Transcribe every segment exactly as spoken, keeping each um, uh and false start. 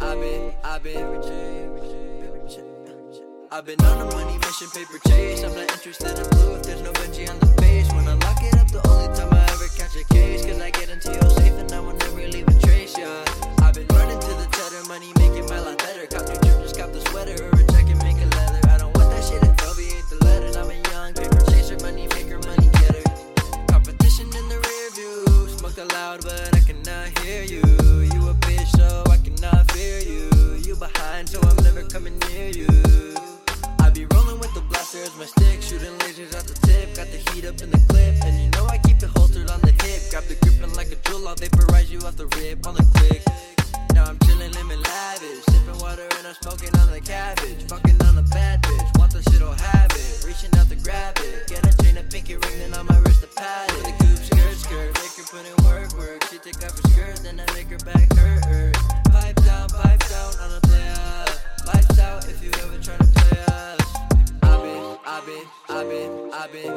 I've been, I've been, I've been on a money mission, paper chase. I'm not interested in blue if there's no Benji on the face. When I lock it up, the only time I ever catch a case, cause I get into your safe and I will never leave a trace, yeah. I've been running to the cheddar, money making my life better. Cop new drip, just cop the sweater, or a jacket, make it leather. I don't want that shit, it probably ain't the letters. I'm a young paper chaser, money maker, money getter. Competition in the rear view, smoked aloud but I cannot hear you. You a bitch so I cannot fear you. You behind so I'm never coming near you. I be rolling with the blasters, my stick, shooting lasers at the tip. Got the heat up in the clip, and you know I keep it holstered on the hip. Grab the grip and like a jewel, I'll vaporize you off the rip on the click. Now I'm chilling, living lavish, sipping water and I'm smoking on the cabbage. Fucking on a bad bitch, want the shit, I'll have it. Reaching out to grab it, get a chain, a pinky ring, then on my wrist a pad it. The coupe skirt, skirt, make her put in work, work. She take off her skirt, then I make her back hurt, hurt. Pipe down, pipe down on a player. Lights out if you ever tryna play us. I've been, I've been, I've been, I've been,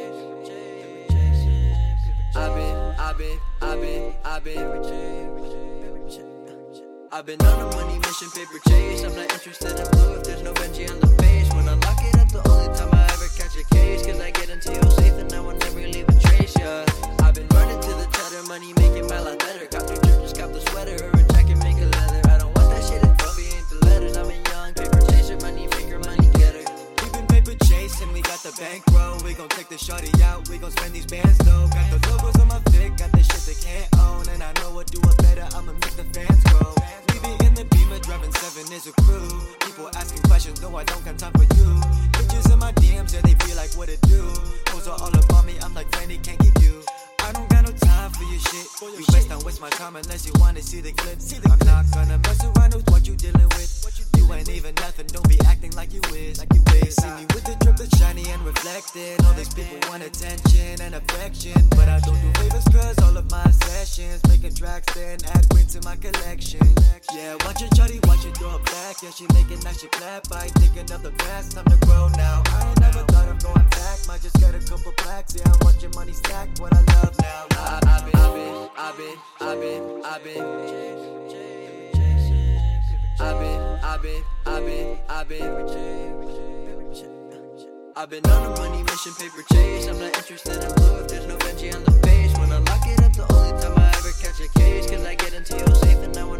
I've been, I've been, I've been, I've been. I've been on a money mission, paper chase. I'm not interested in blue if there's no Benji on the face. When I lock it up, the only time I ever catch a case, cause I get into your safe and I will never leave a trace, yeah. I've been running to the cheddar, money making my life better. Cop new drip, just cop the sweater, or a jacket, make it leather. I don't want that shit, it probably ain't the letters. I'm a young paper chaser, money maker, money getter. We been paper chasing, we got the bankroll. We gon' take the shorty out, we gon' spend these bands though. Got the logos on my fit, got the shit they can't own. And I know what do it better, I'ma make the fans grow. We be in the Beamer, driving seven is a crew. People asking questions, no I don't got time for you. Bitches in my D Ms, yeah they feel like what it do. Hoes are all about me, I'm like Randy, can't get you. I don't got no time for your shit. You waste, don't waste my time unless you wanna see the clip. I'm not gonna mess around with what you dealing with. You ain't even nothing, don't be acting like you is. Like you is. See me with the drip that's shiny and reflected. All these people want attention and affection, but I don't do favors cause all of my sessions making tracks then add green to my collection. Yeah, watch it, shawty, watch it throw it back. Yeah, she making that shit clap by thinking of the past. Time to grow now. I ain't never thought of going back. Might just get a couple plaques. Yeah, I want your money stacked. What I love now. I, I've been, I've been, I've been, I've been, I've been, I've been, I've been, I've been, I've been, I've been on a money mission, paper chase. I'm not interested in blue if there's no Benji on the face. When I lock it up, the only time I ever catch a case, cause I get into your safe and I